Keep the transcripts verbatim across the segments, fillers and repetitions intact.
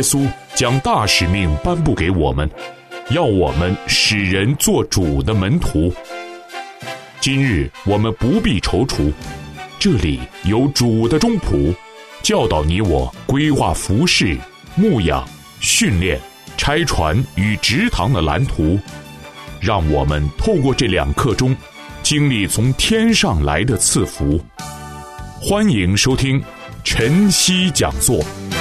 稣将大使命颁布给我们，要我们使人做主的门徒。今日我们不必踌躇，这里有主的中仆，教导你我规划服事、牧养、训练、拆船与植堂的蓝图，让我们透过这两刻钟，经历从天上来的赐福。欢迎收听晨曦讲座。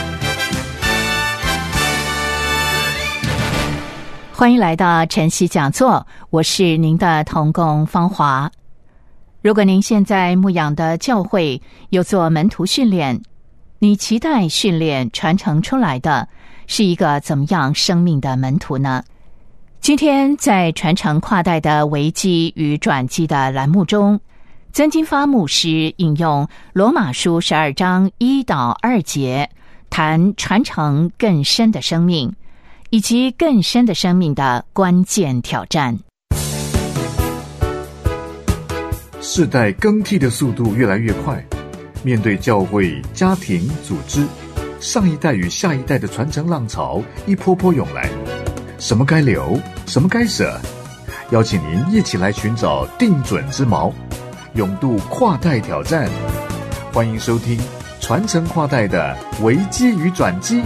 欢迎来到晨曦讲座，我是您的同工芳华。如果您现在牧养的教会有做门徒训练，你期待训练传承出来的是一个怎么样生命的门徒呢？今天在传承跨代的危机与转机的栏目中，曾金发牧师引用罗马书十二章一到二节，谈传承更深的生命以及更深的生命的关键挑战。 世代更替的速度越来越快，面对教会、家庭、组织，上一代与下一代的传承浪潮一波波涌来，什么该留，什么该舍？邀请您一起来寻找定准之锚，勇渡跨代挑战。欢迎收听传承跨代的危机与转机。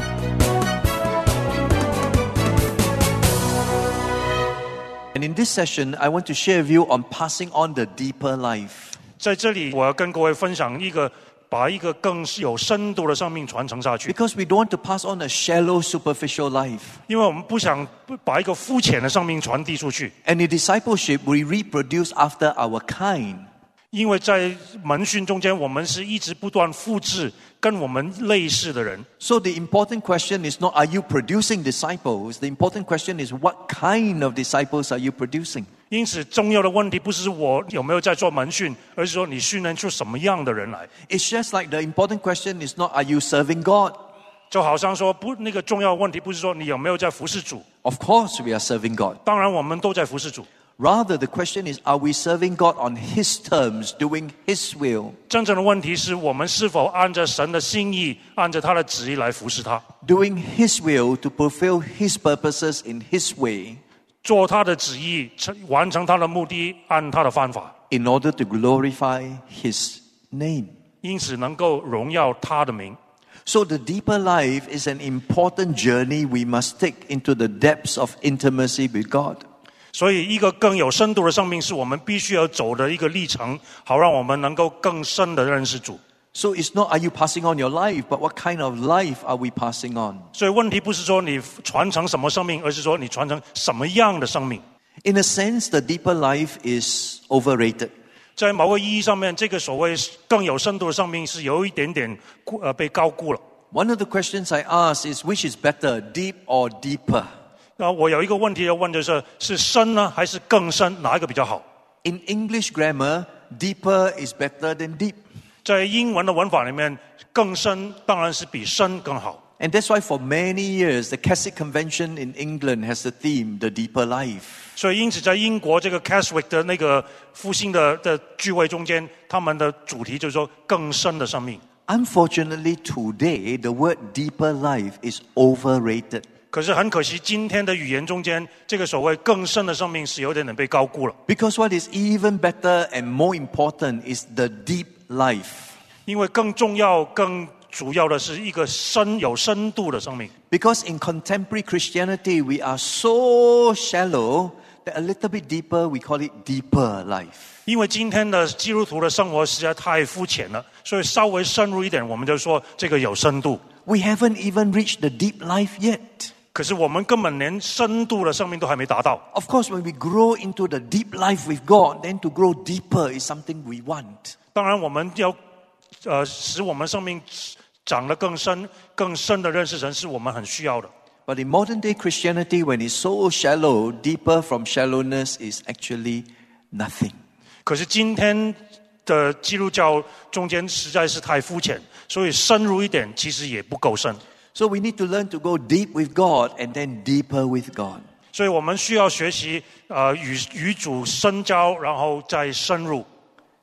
And in this session, I want to share with you on passing on the deeper life. 在这里，我要跟各位分享一个把一个更有深度的生命传承下去。 Because we don't want to pass on a shallow, superficial life. 因为我们不想把一个肤浅的生命传递出去。 And in discipleship, we reproduce after our kind. 因为在门训中间，我们是一直不断复制跟我们类似的人。 So the important question is not are you producing disciples? The important question is what kind of disciples are you producing? 因此，重要的问题不是我有没有在做门训，而是说你训练出什么样的人来。 It's just like the important question is not are you serving God? 就好像说不，那个重要的问题不是说你有没有在服侍主。 Of course we are serving God. 当然，我们都在服侍主。 Rather, the question is, are we serving God on His terms, doing His will? 真正的问题是我们是否按着神的心意，按着他的旨意来服侍他。 Doing His will to fulfill His purposes in His way. 做他的旨意，完成他的目的，按他的方法。 In order to glorify His name. 因此能够荣耀他的名。 So the deeper life is an important journey we must take into the depths of intimacy with God. 所以一个更有深度的生命是我们必须要走的一个历程，好让我们能够更深的认识主。 So it's not are you passing on your life, but what kind of life are we passing on? 所以问题不是说你传承什么生命，而是说你传承什么样的生命。 In a sense, the deeper life is overrated. 在某个意义上面，这个所谓更有深度的生命是有一点点呃被高估了。 One of the questions I ask is which is better, deep or deeper? 那我有一个问题要问，就是是深呢，还是更深？哪一个比较好 ？In English grammar, deeper is better than deep. 在英文的文法里面，更深当然是比深更好。 And that's why for many years, the Catholic Convention in England has the theme, the deeper life. 所以因此，在英国这个 Catholic 的那个复兴的的聚会中间，他们的主题就是说更深的生命。 Unfortunately, today, the word deeper life is overrated. 可是很可惜，今天的语言中间，这个所谓更深的生命是有点点被高估了。 Because what is even better and more important is the deep life. 因为更重要、更主要的是一个深有深度的生命。 Because in contemporary Christianity, we are so shallow that a little bit deeper, we call it deeper life. 因为今天的基督徒的生活实在太肤浅了，所以稍微深入一点，我们就说这个有深度。 We haven't even reached the deep life yet. 可是我们根本连深度的生命都还没达到。 Of course, when we grow into the deep life with God, then to grow deeper is something we want. 当然，我们要呃使我们生命长得更深、更深的认识神，是我们很需要的。 But in modern day Christianity, when it's so shallow, deeper from shallowness is actually nothing. 可是今天的基督教中间实在是太肤浅，所以深入一点其实也不够深。 So we need to learn to go deep with God and then deeper with God. 所以我们需要学习呃与与主深交，然后再深入。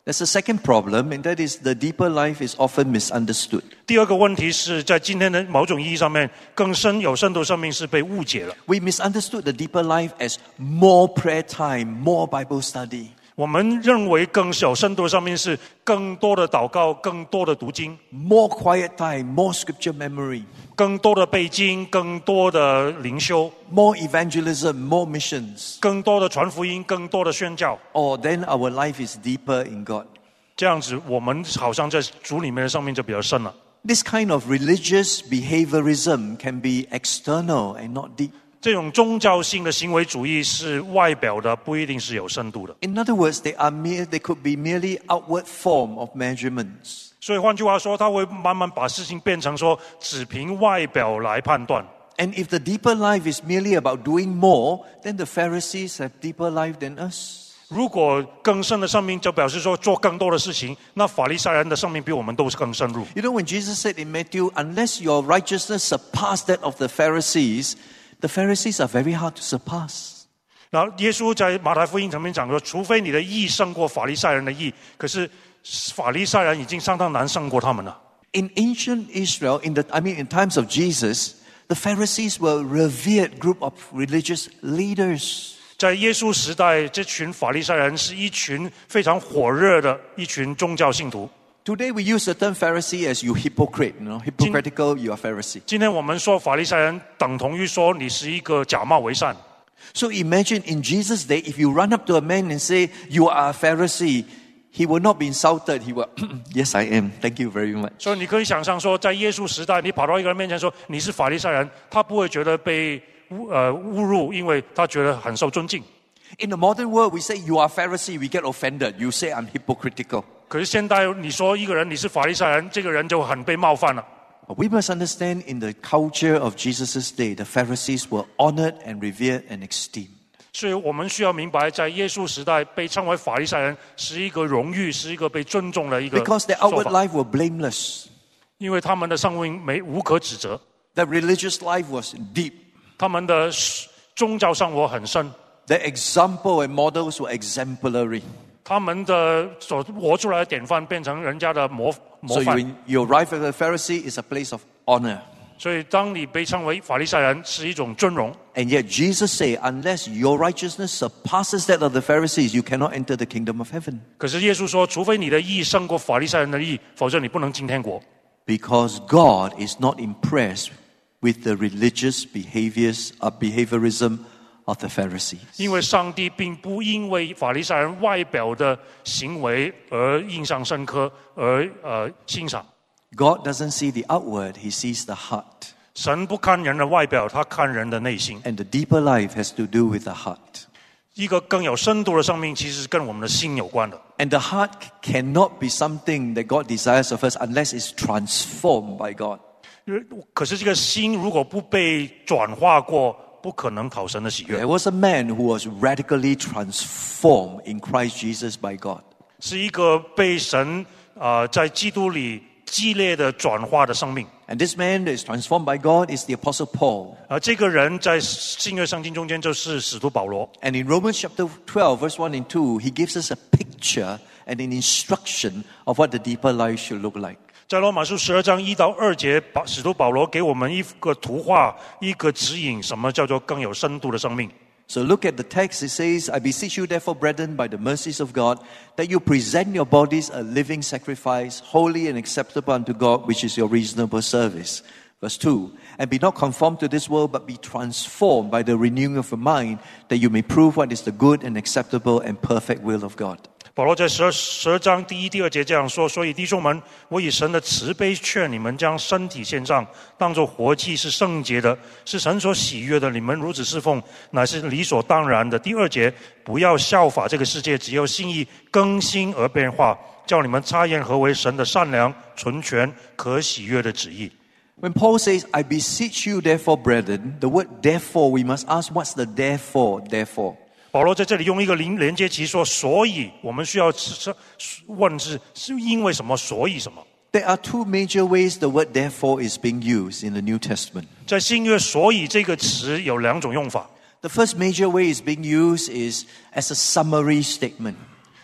There's a second problem, and that is the deeper life is often misunderstood. 第二个问题是在今天的某种意义上面，更深有深度生命是被误解了。 We misunderstood the deeper life as more prayer time, more Bible study. 我们认为更有深度的生命是更多的祷告，更多的读经， More quiet time, more scripture memory. 更多的背经，更多的灵修， More evangelism, more missions. 更多的传福音，更多的宣教。 Or then our life is deeper in God. 这样子，我们好像在主里面的生命就比较深了。 This kind of religious behaviorism can be external and not deep. 这种宗教性的行为主义是外表的，不一定是有深度的。 In other words, they are mere, they could be merely outward form of measurements. 所以换句话说，他会慢慢把事情变成说，只凭外表来判断。 And if the deeper life is merely about doing more, then the Pharisees have deeper life than us. 如果更深的生命，就表示说做更多的事情，那法利赛人的生命比我们都更深入。 You know, when Jesus said in Matthew, unless your righteousness surpass that of the Pharisees, the Pharisees are very hard to surpass. 然后耶稣在马太福音层面讲说，除非你的义胜过法利赛人的义，可是法利赛人已经相当难胜过他们了。 In ancient Israel, in the, I mean, in times of Jesus, the Pharisees were a revered group of religious leaders. 在耶稣时代，这群法利赛人是一群非常火热的一群宗教信徒。 Today we use the term Pharisee as you hypocrite, you know, hypocritical, you are Pharisee. 今天我们说法利赛人，等同于说你是一个假冒为善。 So imagine in Jesus' day, if you run up to a man and say, you are a Pharisee, he will not be insulted. He will, yes, I am. Thank you very much. 所以你可以想象说，在耶稣时代，你跑到一个人面前说你是法利赛人，他不会觉得被呃侮辱，因为他觉得很受尊敬。 In the modern world, we say you are Pharisee, we get offended. You say I'm hypocritical. 可是现代你说一个人你是法利赛人，这个人就很被冒犯了。 But we must understand in the culture of Jesus' day, the Pharisees were honored and revered and esteemed. 所以我们需要明白，在耶稣时代被称为法利赛人是一个荣誉，是一个被尊重的一个 Because their 说 outward 法， life were blameless. 因为他们的生命没无可指责， Their religious life was deep. 他们的宗教生活很深， Their example and models were exemplary. 他们的所活出来的典范变成人家的模模 So 范。 when you arrive at a Pharisee, it's a place of honor. 所以当你被称为法利赛人，是一种尊荣。 And yet Jesus said, unless your righteousness surpasses that of the Pharisees, you cannot enter the kingdom of heaven. 可是耶稣说，除非你的义胜过法利赛人的义，否则你不能进天国。 Because God is not impressed with the religious behaviors of behaviorism of the Pharisees. 因为上帝并不因为法利赛人外表的行为而印象深刻，而呃欣赏。 God doesn't see the outward, he sees the heart. 神不看人的外表，他看人的内心。 And the deeper life has to do with the heart. 一个更有深度的生命，其实是跟我们的心有关的。 And the heart cannot be something that God desires of us unless it's transformed by God. 可是这个心如果不被转化过，不可能讨神的喜悦。 There was a man who was radically transformed in Christ Jesus by God. 是一个被神呃在基督里激烈的转化的生命。 And this man that is transformed by God is the Apostle Paul. 而这个人在新约圣经中间就是使徒保罗。 And in Romans chapter twelve, verse one and two, he gives us a picture and an instruction of what the deeper life should look like. 在罗马书十二章一到二节，保使徒保罗给我们一个图画，一个指引，什么叫做更有深度的生命。 So look at the text. It says, I beseech you therefore, brethren, by the mercies of God, that you present your bodies a living sacrifice, holy and acceptable unto God, which is your reasonable service. Verse two, and be not conformed to this world, but be transformed by the renewing of your mind, that you may prove what is the good and acceptable and perfect will of God. 保罗在十二十二章第一、第二节这样说：所以弟兄们，我以神的慈悲劝你们，将身体献上，当作活祭，是圣洁的，是神所喜悦的。你们如此侍奉，乃是理所当然的。第二节，不要效法这个世界，只有心意更新而变化，叫你们察验何为神的善良、纯全、可喜悦的旨意。 When Paul says, I beseech you therefore, brethren, the word therefore, we must ask, what's the therefore, therefore? 保罗在这里用一个连连接词说，所以我们需要问是是因为什么，所以什么。 There are two major ways the word therefore is being used in the New Testament. 在新约，所以这个词有两种用法。 The first major way is being used is as a summary statement.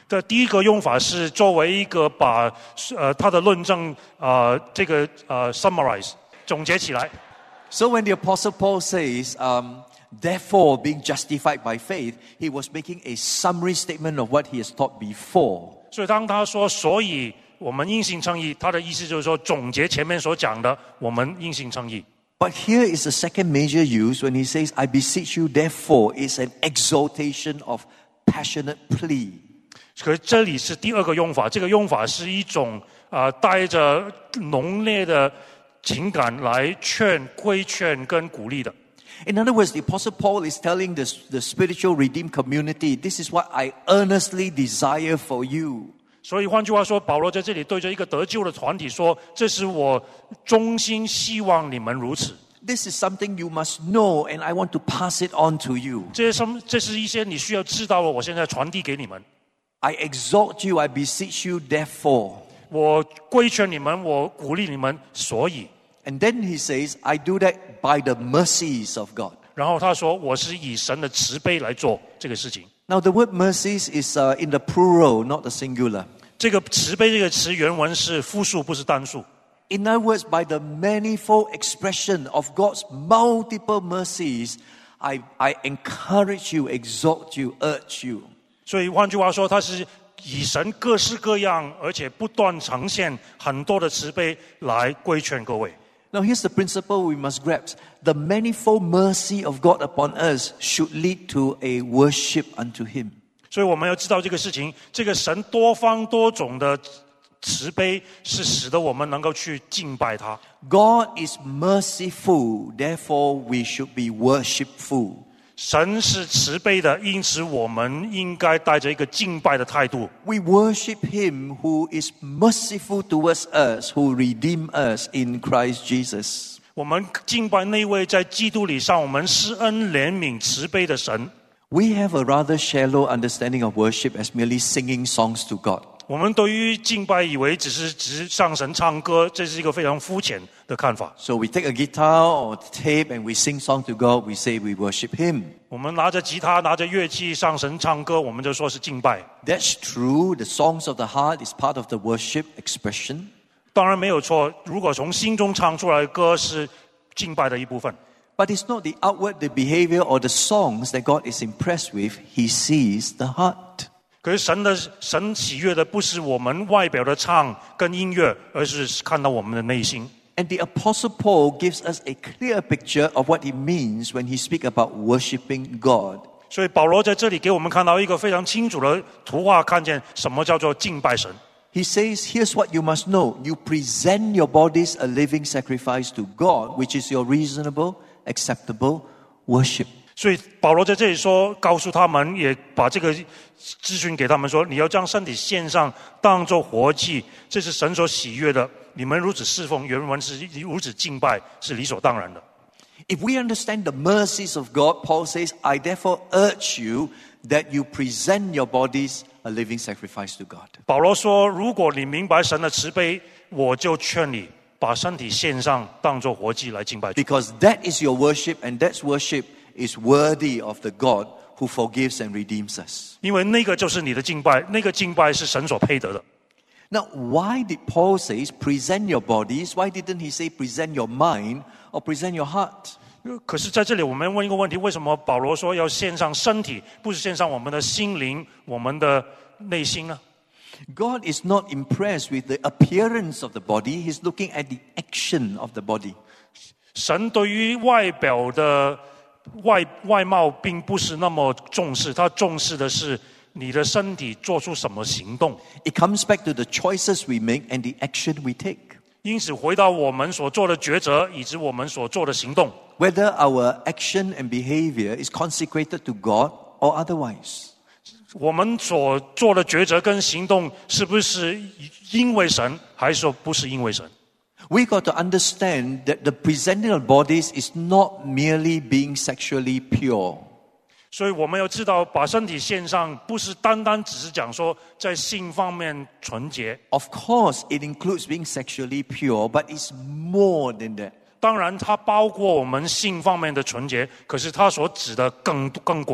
这第一个用法是作为一个把呃他的论证呃这个呃 summarize 总结起来。 So when the Apostle Paul says, um, therefore being justified by faith, he was making a summary statement of what he has taught before. 所以当他说所以我们因信称义，他的意思就是说总结前面所讲的，我们因信称义。 But here is the second major use when he says, I beseech you, therefore, it's an exhortation of passionate plea. 可是这里是第二个用法，这个用法是一种呃带着浓烈的情感来劝、规劝跟鼓励的。 In other words, the Apostle Paul is telling the, the spiritual redeemed community, this is what I earnestly desire for you. 所以换句话说，保罗在这里对着一个得救的团体说，这是我衷心希望你们如此。 This is something you must know, and I want to pass it on to you. 这是什么？这是一些你需要知道的，我现在传递给你们。 I exhort you, I beseech you, therefore. 我规劝你们，我鼓励你们，所以。 And then he says, I do that by the mercies of God. 然后他说，我是以神的慈悲来做这个事情。 Now the word mercies is uh, in the plural, not the singular. 这个慈悲这个词原文是复数，不是单数。 In other words, by the manifold expression of God's multiple mercies, I, I encourage you, exhort you, urge you. 所以换句话说，它是以神各式各样而且不断呈现很多的慈悲来规劝各位。 Now here's the principle we must grasp. The manifold mercy of God upon us should lead to a worship unto Him. 所以我们要知道这个事情，这个神多方多种的慈悲是使得我们能够去敬拜他。 God is merciful, therefore we should be worshipful. 神是慈悲的，因此我们应该带着一个敬拜的态度。 We worship Him who is merciful towards us, who redeemed us in Christ Jesus. 我们敬拜那位在基督里上我们施恩怜悯慈悲的神。 We have a rather shallow understanding of worship as merely singing songs to God. 我们对于敬拜以为只是只是向神唱歌，这是一个非常肤浅的看法。 So we take a guitar or tape and we sing song to God, we say we worship Him. 我们拿着吉他拿着乐器向神唱歌，我们就说是敬拜。 That's true. The songs of the heart is part of the worship expression. 当然没有错，如果从心中唱出来的歌是敬拜的一部分。 But it's not the outward, the behavior or the songs that God is impressed with. He sees the heart. 可是神的神喜悦的不是我们外表的唱跟音乐，而是看到我们的内心。 And the Apostle Paul gives us a clear picture of what he means when he speaks about worshiping God. 所以保罗在这里给我们看到一个非常清楚的图画，看见什么叫做敬拜神。 He says, here's what you must know. You present your bodies a living sacrifice to God, which is your reasonable, acceptable worship. 所以保罗在这里说，告诉他们，也把这个资讯给他们说，你要将身体献上，当作活祭，这是神所喜悦的。你们如此侍奉，原文是如此敬拜，是理所当然的。 If we understand the mercies of God, Paul says, I therefore urge you that you present your bodies a living sacrifice to God. 保罗说，如果你明白神的慈悲，我就劝你把身体献上，当作活祭来敬拜主。 Because that is your worship, and that worship is worthy of the God who forgives and redeems us. 因为那个就是你的敬拜，那个敬拜是神所配得的。 Now, why did Paul say present your bodies? Why didn't he say present your mind or present your heart? 可是在这里我们问一个问题，为什么保罗说要献上身体，不是献上我们的心灵，我们的内心呢？ God is not impressed with the appearance of the body. He's looking at the action of the body. 神对于外表的外外貌并不是那么重视，他重视的是你的身体做出什么行动。 It comes back to the choices we make and the action we take. 因此回到我们所做的抉择以及我们所做的行动， Whether our action and behavior is consecrated to God or otherwise. 我们所做的抉择跟行动是不是因为神，还是说不是因为神？ We got to understand that the presenting of bodies is not merely being sexually pure. 所以我们要知道，把身体献上，不是单单只是讲说在性方面纯洁。 Of course, it includes being sexually pure, but it's more than that. 当然，它包括我们性方面的纯洁，可是它所指的更更广。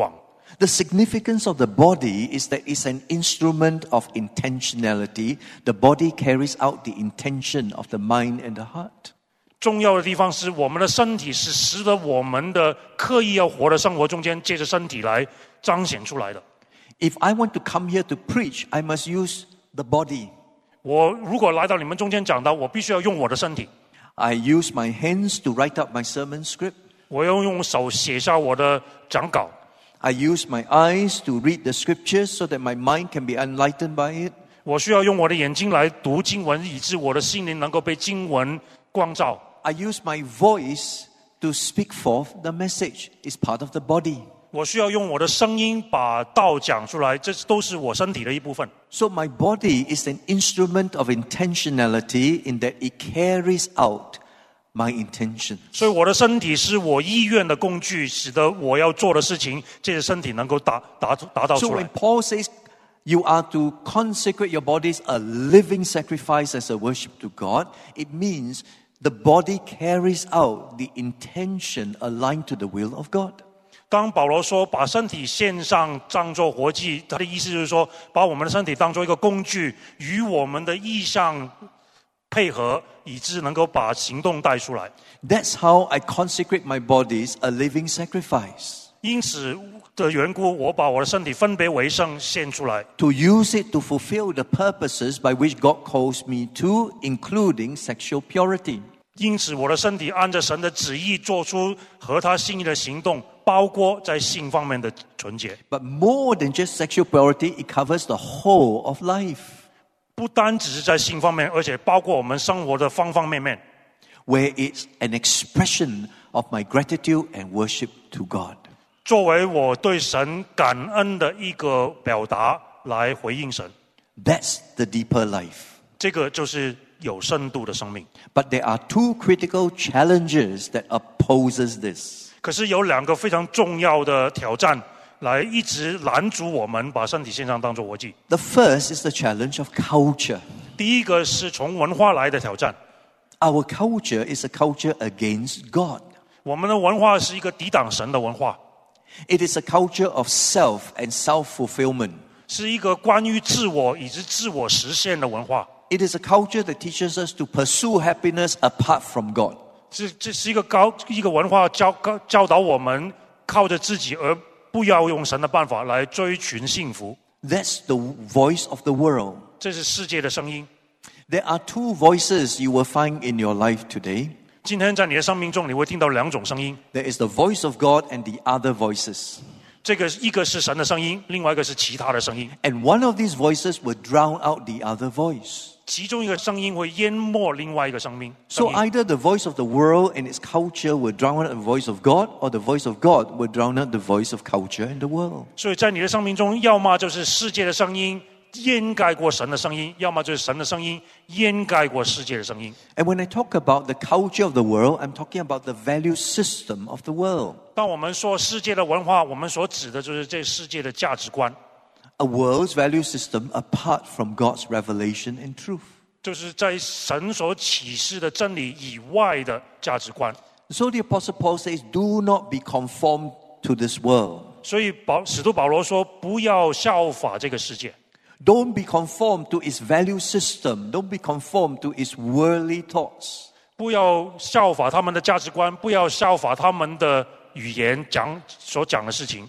The significance of the body is that it's an instrument of intentionality. The body carries out the intention of the mind and the heart. 重要的地方是我们的身体是使得我们的刻意要活的生活中间借着身体来彰显出来的。 If I want to come here to preach, I must use the body. 我如果来到你们中间讲道，我必须要用我的身体。 I use my hands to write up my sermon script. 我要用手写下我的讲稿。 I use my eyes to read the scriptures so that my mind can be enlightened by it. 我需要用我的眼睛来读经文，以致我的心灵能够被经文光照。 I use my voice to speak forth the message. It's part of the body. 我需要用我的声音把道讲出来，这都是我身体的一部分。 So my body is an instrument of intentionality in that it carries out my intention. 所以我的身体是我意愿的工具，使得我要做的事情，借着身体能够达达达到 So 出 when 来。 Paul says you are to consecrate your bodies a living sacrifice as a worship to God, it means the body carries out the intention aligned to the will of God. 当保罗说把身体献上当作活祭，他的意思就是说，把我们的身体当作一个工具，与我们的意向配合，以致能够把行动带出来。 That's how I consecrate my bodies a living sacrifice. 因此的缘故，我把我的身体分别为圣献出来， To use it to fulfill the purposes by which God calls me to, including sexual purity. 因此我的身体按着神的旨意做出合他心意的行动，包括在性方面的纯洁。 But more than just sexual purity, it covers the whole of life. 不单只是在性方面，而且包括我们生活的方方面面， Where it's an expression of my gratitude and worship to God. 作为我对神感恩的一个表达来回应神。 That's the deeper life. 这个就是有深度的生命。 But there are two critical challenges that opposes this. 可是有两个非常重要的挑战，来一直拦阻我们把身体献上当作活祭。 The first is the challenge of culture. 第一个是从文化来的挑战， Our culture is a culture against God. 我们的文化是一个抵挡神的文化， It is a culture of self and self-fulfillment. 是一个关于自我以及自我实现的文化。 It is a culture that teaches us to pursue happiness apart from God. 是这是一个高一个文化教教教导我们靠着自己，而不要用神的办法来追寻幸福。 That's the voice of the world. 这是世界的声音。 There are two voices you will find in your life today. 今天在你的生命中，你会听到两种声音。 There is the voice of God and the other voices. 这个一个是神的声音，另外一个是其他的声音。 And one of these voices will drown out the other voice. 其中一个声音会淹没另外一个生命。 So 声音 either the voice of the world and its culture will drown out the voice of God, or the voice of God will drown out the voice of culture and the world. 所以在你的生命中，要么就是世界的声音掩盖过神的声音，要么就是神的声音掩盖过世界的声音。 And when I talk about the culture of the world, I'm talking about the value system of the world. 当我们说世界的文化，我们所指的就是这世界的价值观， A world's value system apart from God's revelation and truth. 就是在神所启示的真理以外的价值观。 So the Apostle Paul says, do not be conformed to this world. 所以保使徒保罗说，不要效法这个世界， Don't be conformed to its value system. Don't be conformed to its worldly thoughts. 不要效法他们的价值观，不要效法他们的语言讲所讲的事情。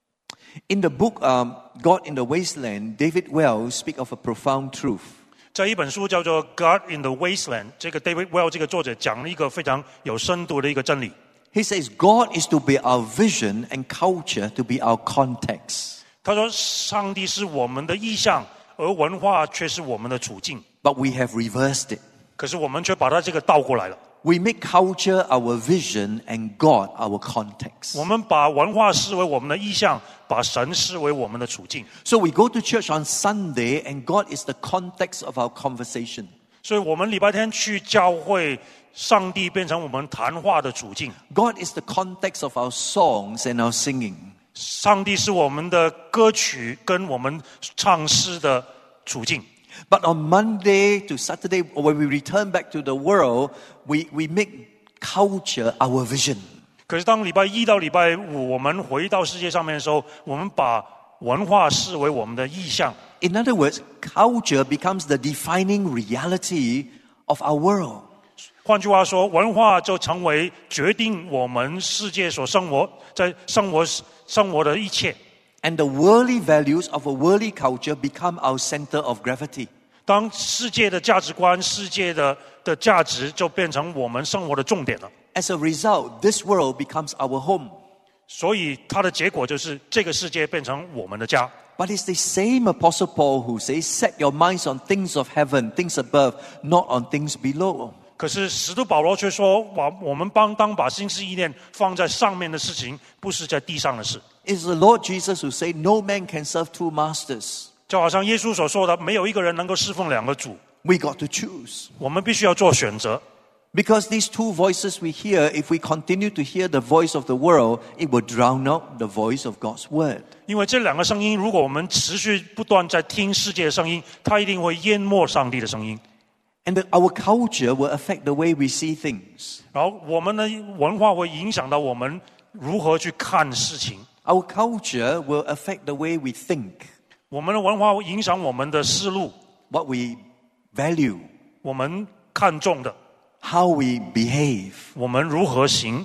In the book um, God in the Wasteland, David Wells speaks of a profound truth. 在一本书叫做《God in the Wasteland》，这个 David Well 这个作者讲了一个非常有深度的一个真理。 He says God is to be our vision and culture to be our context. 他说，上帝是我们的意象，而文化却是我们的处境。 But we have reversed it. 可是我们却把它这个倒过来了。 We make culture our vision and God our context. 我们把文化视为我们的意象，把神视为我们的处境。 So we go to church on Sunday and God is the context of our conversation. 所以我们礼拜天去教会，上帝变成我们谈话的处境。 God is the context of our songs and our singing. 上帝是我们的歌曲跟我们唱诗的处境。 But on Monday to Saturday, when we return back to the world, we, we make culture our vision. 可是当礼拜一到礼拜五我们回到世界上面的时候，我们把文化视为我们的意象。 In other words, culture becomes the defining reality of our world. 换句话说，文化就成为决定我们世界所生活在生活生活的一切。 And the worldly values of a worldly culture become our center of gravity. 当世界的价值观、世界的的价值就变成我们生活的重点了。 As a result, this world becomes our home. 所以它的结果就是这个世界变成我们的家。 But it's the same Apostle Paul who says, set your minds on things of heaven, things above, not on things below. 可是使徒保罗却说，把我们帮当把心思意念放在上面的事情，不是在地上的事。 It's the Lord Jesus who said, no man can serve two masters. 就好像耶稣所说的，没有一个人能够侍奉两个主， We got to choose. 我们必须要做选择。 Because these two voices we hear, if we continue to hear the voice of the world, it will drown out the voice of God's word. 因为这两个声音，如果我们持续不断在听世界的声音，它一定会淹没上帝的声音。 And the, our culture will affect the way we see things. 然后我们的文化会影响到我们如何去看事情， Our culture will affect the way we think, 我们的文化会影响我们的思路， what we value, 我们看重的， how we behave. 我们如何行。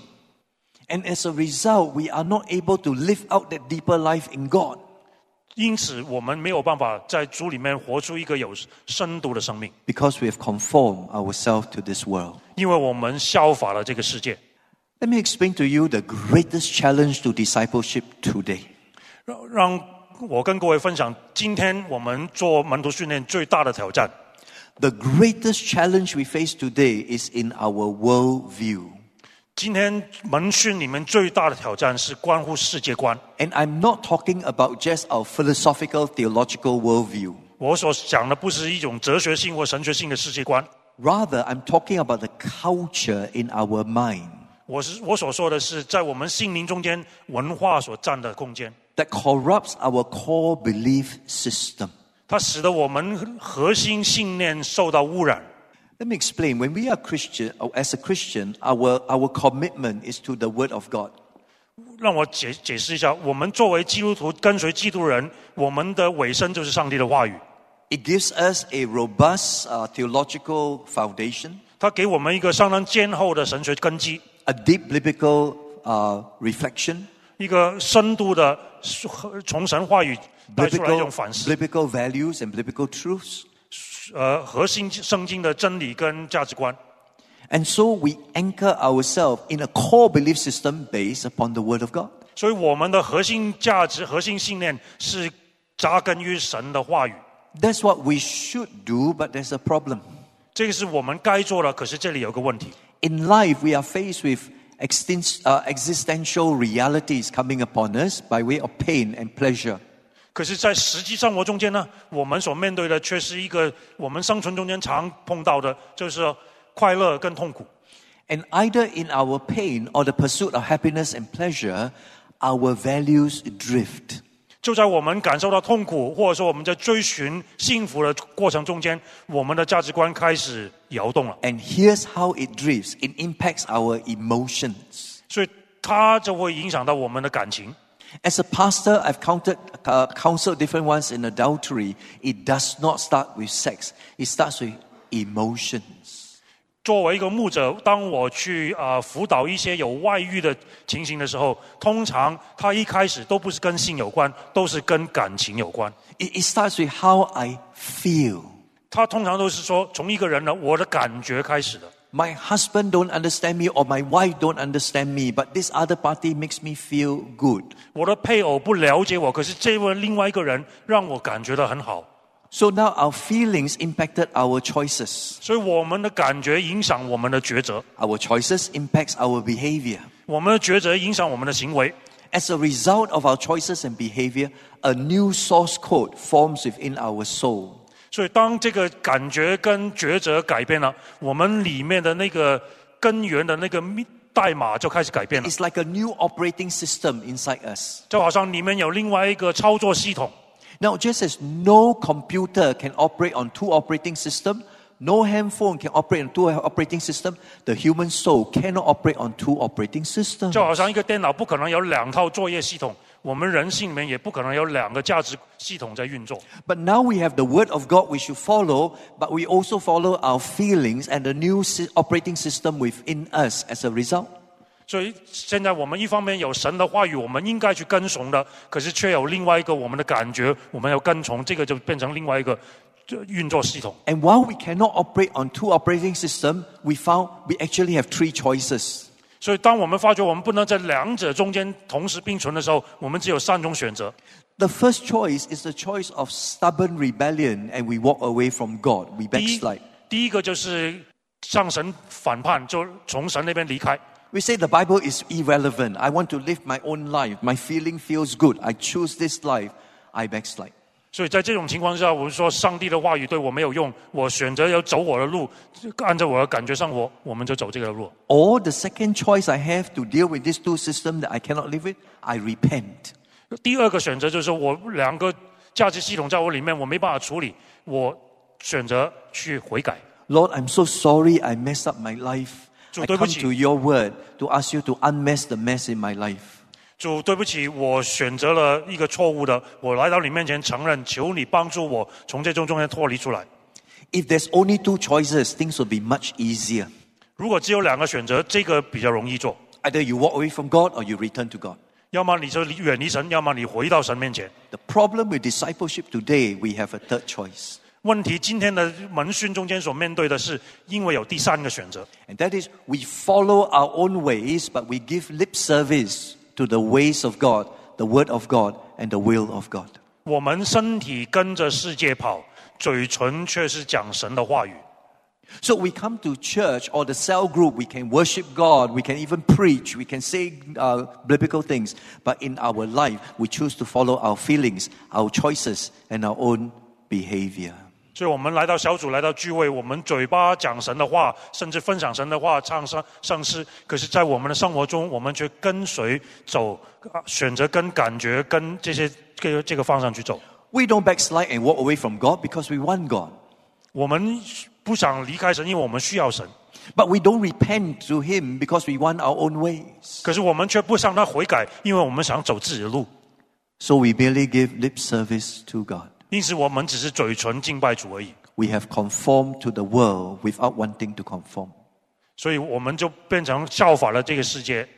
And as a result, we are not able to live out that deeper life in God. 因此，我们没有办法在主里面活出一个有深度的生命， Because we have conformed ourselves to this world. 因为我们效法了这个世界。 Let me explain to you the greatest challenge to discipleship today. 让让我跟各位分享，今天我们做门徒训练最大的挑战。 The greatest challenge we face today is in our worldview. 今天门训里面最大的挑战是关乎世界观。 And I'm not talking about just our philosophical, theological worldview. 我所讲的不是一种哲学性或神学性的世界观， Rather, I'm talking about the culture in our mind 我是我所说的是在我们心灵中间文化所占的空间， that corrupts our core belief system. 它使得我们核心信念受到污染。 Let me explain. When we are Christian, or as a Christian, our, our commitment is to the Word of God. 让我解解释一下，我们作为基督徒跟随基督人，我们的尾声就是上帝的话语。 It gives us a robust uh, theological foundation, 它给我们一个相当坚厚的神学根基， a deep biblical uh, reflection, 一个深度的从神话语带出来一 biblical, 种反思， biblical values and biblical truths. 呃，核心圣经的真理跟价值观。 And so we anchor ourselves in a core belief system based upon the Word of God. 所以我们的核心价值、核心信念是扎根于神的话语。 That's what we should do, but there's a problem. 这个是我们该做的，可是这里有个问题。 In life, we are faced with extens- uh, existential realities coming upon us by way of pain and pleasure. 可是，在实际生活中间呢，我们所面对的却是一个我们生存中间常碰到的，就是快乐跟痛苦。 And either in our pain or the pursuit of happiness and pleasure, our values drift. 就在我们感受到痛苦，或者说我们在追寻幸福的过程中间，我们的价值观开始摇动了。 And here's how it drifts. It impacts our emotions. 所以它就会影响到我们的感情。 As a pastor, I've counted, uh, counseled different ones in adultery. It does not start with sex. It starts with emotions. 作为一个牧者，当我去啊、呃、辅导一些有外遇的情形的时候，通常他一开始都不是跟性有关，都是跟感情有关。 It, it starts with how I feel. 他通常都是说从一个人呢我的感觉开始的。 My husband don't understand me or my wife don't understand me, but this other party makes me feel good. 我的配偶不了解我，可是这位另外一个人让我感觉到很好。 So now our feelings impacted our choices. 所以我们的感觉影响我们的抉择， Our choices impacts our behavior. 我们的抉择影响我们的行为。 As a result of our choices and behavior, a new source code forms within our soul. 所以当这个感觉跟抉择改变了，我们里面的那个根源的那个代码就开始改变了。 It's like a new operating system inside us. 就好像里面有另外一个操作系统。 Now, just as no computer can operate on two operating systems, No handphone can operate on two operating systems. The human soul cannot operate on two operating systems. 就好像一个电脑不可能有两套作业系统，我们人性里面也不可能有两个价值系统在运作。 But now we have the Word of God we should follow, but we also follow our feelings and the new operating system within us as a result. 所以现在我们一方面有神的话语，我们应该去跟从的，可是却有另外一个我们的感觉，我们要跟从，这个就变成另外一个运作系统。 And while we cannot operate on two operating systems, we found we actually have three choices. 所以当我们发觉我们不能在两者中间同时并存的时候，我们只有三种选择。 The first choice is the choice of stubborn rebellion, and we walk away from God. We backslide. 第一个就是向神反叛，就从神那边离开。 We say the Bible is irrelevant. I want to live my own life. My feeling feels good. I choose this life. I backslide. 所以在这种情况下，我说上帝的话语对我没有用，我选择要走我的路，按照我的感觉上活，我们就走这个路。 Or the second choice I have to deal with these two systems that I cannot live with, I repent. 第二个选择就是我两个价值系统在我里面，我没办法处理，我选择去悔改。 Lord, I'm so sorry I messed up my life. I 主，对不 come 起。 to your word to ask you to unmess the mess in my life. 主，对不起，我选择了一个错误的，我来到你面前承认，求你帮助我从这种中间脱离出来。 If there's only two choices, things will be much easier. 如果只有两个选择，这个比较容易做。 Either you walk away from God or you return to God. 要么你就远离神，要么你回到神面前。 The problem with discipleship today, we have a third choice. 问题今天的门训中间所面对的是，因为有第三个选择， And that is, we follow our own ways, but we give lip service to the ways of God, the word of God, and the will of God. 我们身体跟着世界跑，嘴唇却是讲神的话语。 So we come to church or the cell group, we can worship God, we can even preach, we can say uh, biblical things, but in our life, we choose to follow our feelings, our choices, and our own behavior. 所以我们来到小组，来到聚会，我们嘴巴讲神的话，甚至分享神的话，唱上上诗。可是，在我们的生活中，我们却跟随走，选择跟感觉、跟这些这个这个方向去走。 We don't backslide and walk away from God because we want God. 我们不想离开神，因为我们需要神。 But we don't repent to Him because we want our own ways. 可是我们却不向他悔改，因为我们想走自己的路。 So we merely give lip service to God. 因此，我们只是嘴唇敬拜主而已。 We have conformed to the world without wanting to conform. 所以我们就变成效法了这个世界。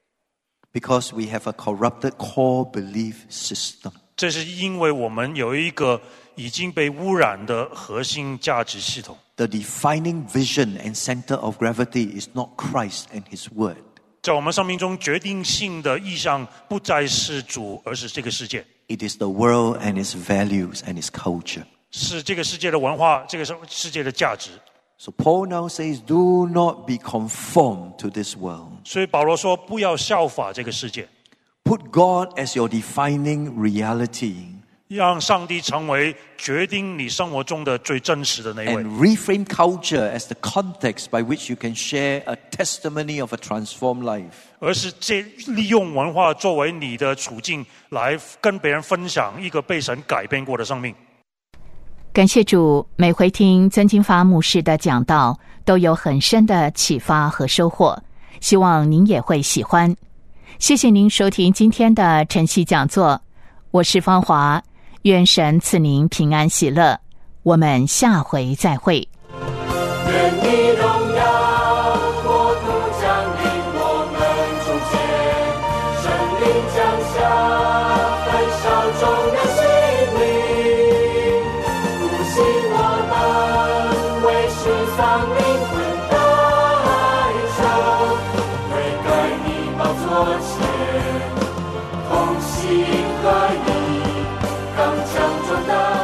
Because we have a corrupted core belief system. 这是因为我们有一个已经被污染的核心价值系统。 The defining vision and center of gravity is not Christ and His Word. 在我们生命中决定性的意向不再是主，而是这个世界， It is the world and its values and its culture. 是这个世界的文化，这个世界的价值。 So Paul now says, do not be conformed to this world. 所以保罗说，不要效法这个世界， Put God as your defining reality. 让上帝成为决定你生活中的最真实的那一位。 And reframe culture as the context by which you can share a testimony of a transformed life. 而是这利用文化作为你的处境，来跟别人分享一个被神改变过的生命。 感谢主，每回听曾经发牧师的讲道，都有很深的启发和收获，希望您也会喜欢。谢谢您收听今天的晨曦讲座，我是芳华，愿神赐您平安喜乐，我们下回再会。 愿你荣耀国度降临我们中间，圣灵降下焚烧众人心灵，复兴我们为世丧灵魂代求，悔改你宝座前同心合一，刚强壮大